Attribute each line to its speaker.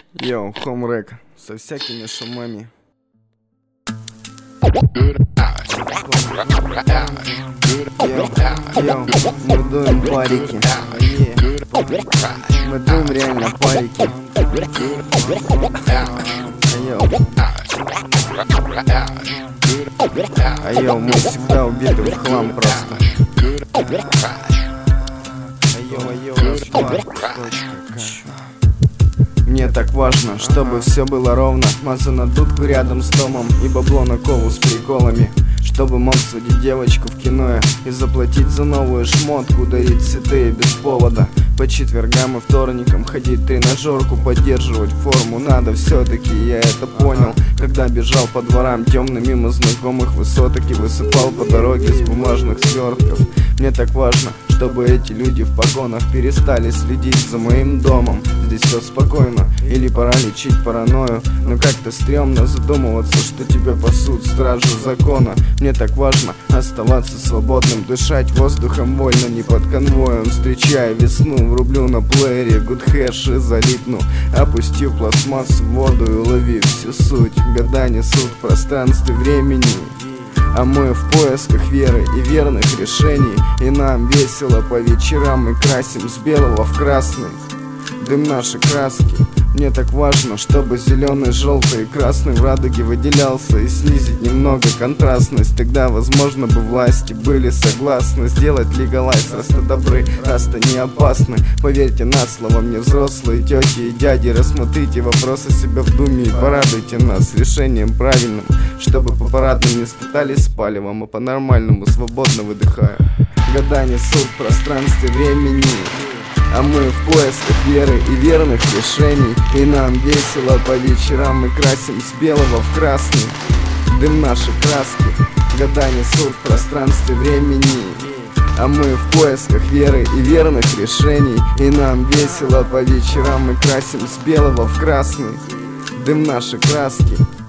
Speaker 1: Йоу, Хомрек со всякими шумами. Йоу, мы дуем парики. Мы дуем реально парики. Йоу, мы всегда убиты в хлам просто. Мне так важно, чтобы все было ровно. Маза на дудку рядом с домом и бабло на кову с приколами. Чтобы мог сводить девочку в кино и заплатить за новую шмотку, дарить цветы без повода. По четвергам и вторникам ходить тренажерку, поддерживать форму надо все-таки, я это понял. Когда бежал по дворам темным мимо знакомых высоток и высыпал по дороге с бумажных свертков. Мне так важно, чтобы эти люди в погонах перестали следить за моим домом. Здесь все спокойно, или пора лечить паранойю. Но как-то стрёмно задумываться, что тебя пасут стражи закона. Мне так важно оставаться свободным, дышать воздухом вольно, не под конвоем. Встречая весну, врублю на плеере good hash и залипну, опустив пластмассу в воду и уловив всю суть. Года несут в пространстве времени, а мы в поисках веры и верных решений. И нам весело по вечерам, мы красим с белого в красный дым наши краски. Мне так важно, чтобы зеленый, желтый и красный в радуге выделялся, и снизить немного контрастность. Тогда, возможно, бы власти были согласны сделать легалайз, раз-то добры, раз-то не опасны. Поверьте на слово мне, взрослые тети и дяди, рассмотрите вопросы себя в думе и порадуйте нас решением правильным, чтобы по парадным не скатались с палевом, а по-нормальному свободно выдыхая. Года несут в пространстве времени, а мы в поисках веры и верных решений. И нам весело по вечерам, мы красим с белого в красный дым наши краски. Года несут в пространстве времени, а мы в поисках веры и верных решений. И нам весело по вечерам, мы красим с белого в красный дым наши краски.